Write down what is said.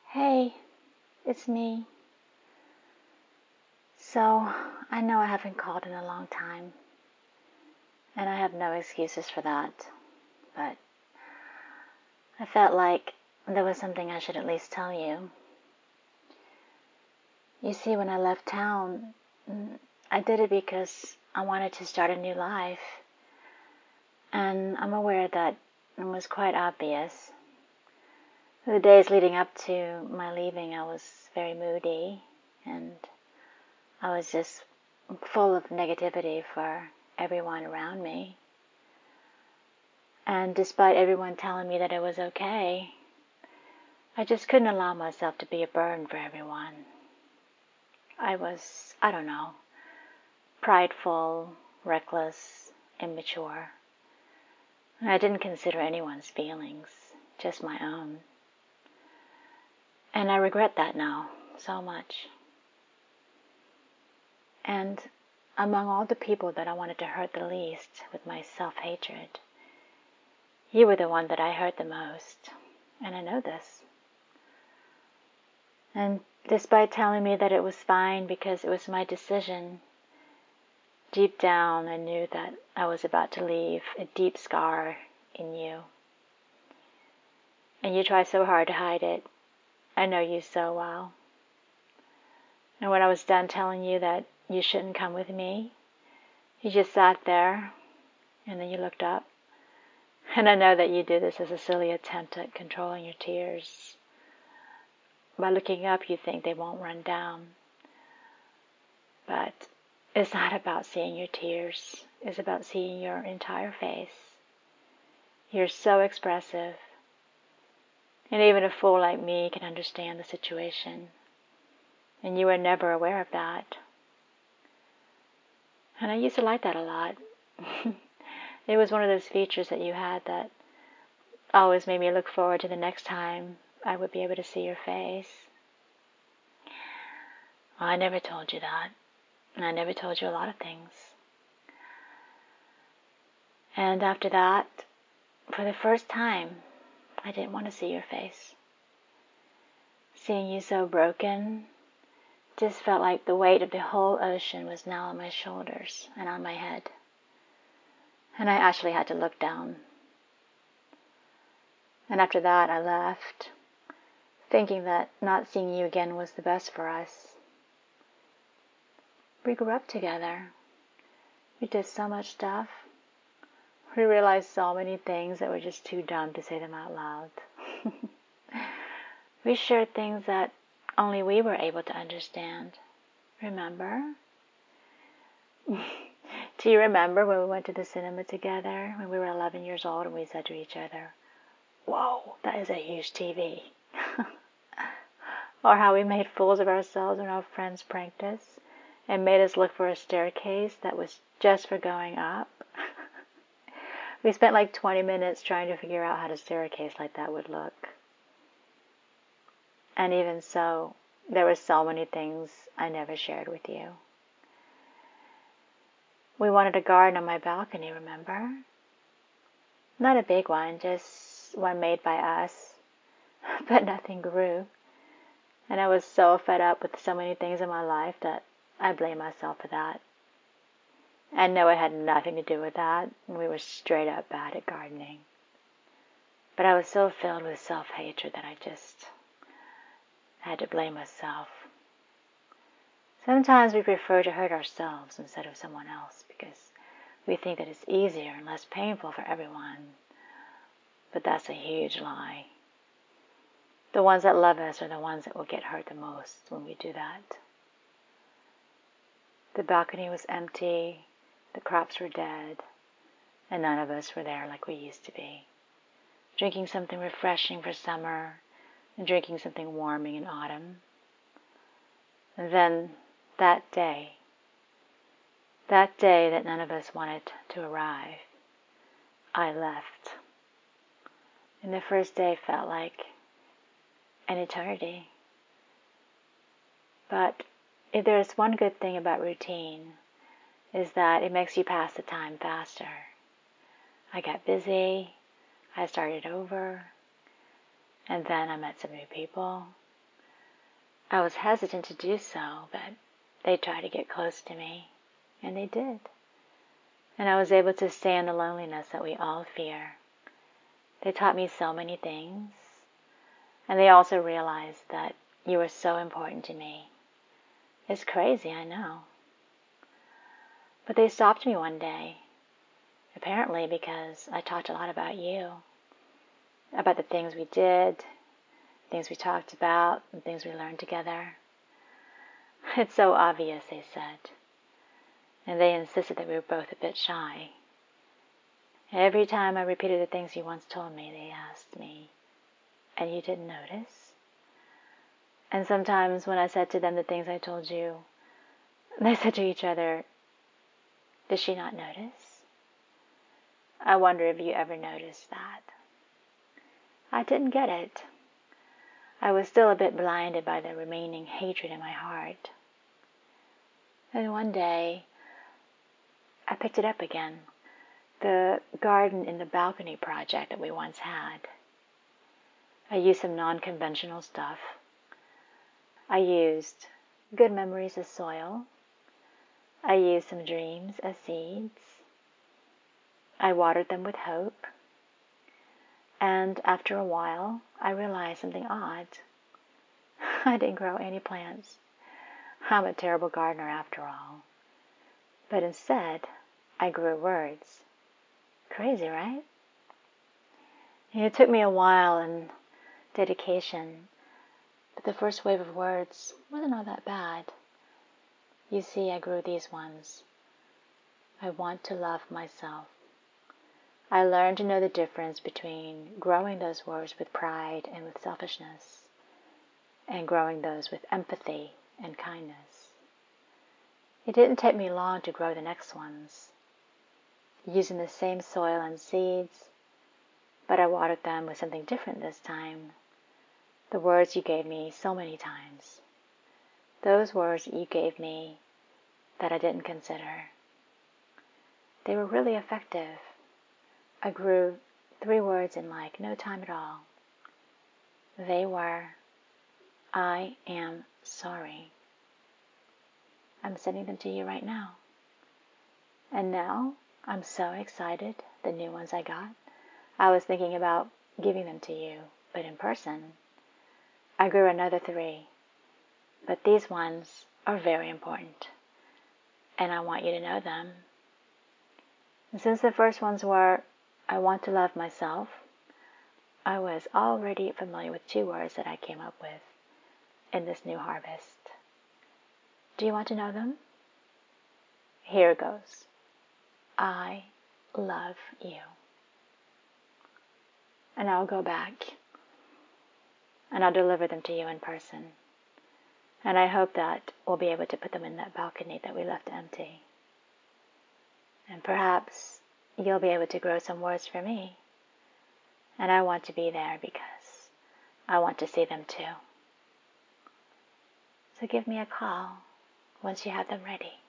Hey, it's me. So, I know I haven't called in a long time, and I have no excuses for that, but I felt like there was something I should at least tell you. You see, when I left town, I did it because I wanted to start a new life, and I'm aware that it was quite obvious. The days leading up to my leaving, I was very moody, and I was just full of negativity for everyone around me. And despite everyone telling me that it was okay, I just couldn't allow myself to be a burden for everyone. I was, I don't know, prideful, reckless, immature. I didn't consider anyone's feelings, just my own. And I regret that now so much. And among all the people that I wanted to hurt the least with my self-hatred, you were the one that I hurt the most. And I know this. And despite telling me that it was fine because it was my decision, deep down I knew that I was about to leave a deep scar in you. And you try so hard to hide it. I know you so well. And when I was done telling you that you shouldn't come with me, you just sat there and then you looked up. And I know that you did this as a silly attempt at controlling your tears. By looking up, you think they won't run down. But it's not about seeing your tears. It's about seeing your entire face. You're so expressive. And even a fool like me can understand the situation. And you were never aware of that. And I used to like that a lot. It was one of those features that you had that always made me look forward to the next time I would be able to see your face. Well, I never told you that. And I never told you a lot of things. And after that, for the first time, I didn't want to see your face. Seeing you so broken just felt like the weight of the whole ocean was now on my shoulders and on my head. And I actually had to look down. And after that, I left, thinking that not seeing you again was the best for us. We grew up together. We did so much stuff. We realized so many things that were just too dumb to say them out loud. We shared things that only we were able to understand. Remember? Do you remember when we went to the cinema together when we were 11 years old and we said to each other, "Whoa, that is a huge TV." Or how we made fools of ourselves when our friends pranked us and made us look for a staircase that was just for going up. We spent like 20 minutes trying to figure out how a staircase like that would look. And even so, there were so many things I never shared with you. We wanted a garden on my balcony, remember? Not a big one, just one made by us. But nothing grew. And I was so fed up with so many things in my life that I blame myself for that. I know it had nothing to do with that. We were straight up bad at gardening. But I was so filled with self-hatred that I just had to blame myself. Sometimes we prefer to hurt ourselves instead of someone else because we think that it's easier and less painful for everyone. But that's a huge lie. The ones that love us are the ones that will get hurt the most when we do that. The balcony was empty, the crops were dead, and none of us were there like we used to be. Drinking something refreshing for summer and drinking something warming in autumn. And then that day that none of us wanted to arrive, I left. And the first day felt like an eternity. But if there's one good thing about routine, is that it makes you pass the time faster. I got busy, I started over, and then I met some new people, I was hesitant to do so, but they tried to get close to me, and they did. And I was able to stand the loneliness that we all fear. They taught me so many things, and they also realized that you were so important to me. It's crazy, I know. But they stopped me one day, apparently because I talked a lot about you, about the things we did, things we talked about, and things we learned together. It's so obvious, they said. And they insisted that we were both a bit shy. Every time I repeated the things you once told me, they asked me, "And you didn't notice?" And sometimes when I said to them the things I told you, they said to each other, "Did she not notice?" I wonder if you ever noticed that. I didn't get it. I was still a bit blinded by the remaining hatred in my heart. And one day, I picked it up again, the garden in the balcony project that we once had. I used some non-conventional stuff. I used good memories as soil. I used some dreams as seeds. I watered them with hope. And after a while, I realized something odd. I didn't grow any plants. I'm a terrible gardener after all. But instead, I grew words. Crazy, right? It took me a while and dedication, but the first wave of words wasn't all that bad. You see, I grew these ones. I want to love myself. I learned to know the difference between growing those words with pride and with selfishness, and growing those with empathy and kindness. It didn't take me long to grow the next ones, using the same soil and seeds, but I watered them with something different this time. The words you gave me so many times. Those words that you gave me that I didn't consider. They were really effective. I grew 3 words in like no time at all. They were, "I am sorry." I'm sending them to you right now. And now I'm so excited, the new ones I got. I was thinking about giving them to you, but in person. I grew another 3, but these ones are very important, and I want you to know them. And since the first ones were, "I want to love myself," I was already familiar with 2 words that I came up with in this new harvest. Do you want to know them? Here goes. I love you. And I'll go back and I'll deliver them to you in person. And I hope that we'll be able to put them in that balcony that we left empty. And perhaps you'll be able to grow some words for me. And I want to be there because I want to see them too. So give me a call once you have them ready.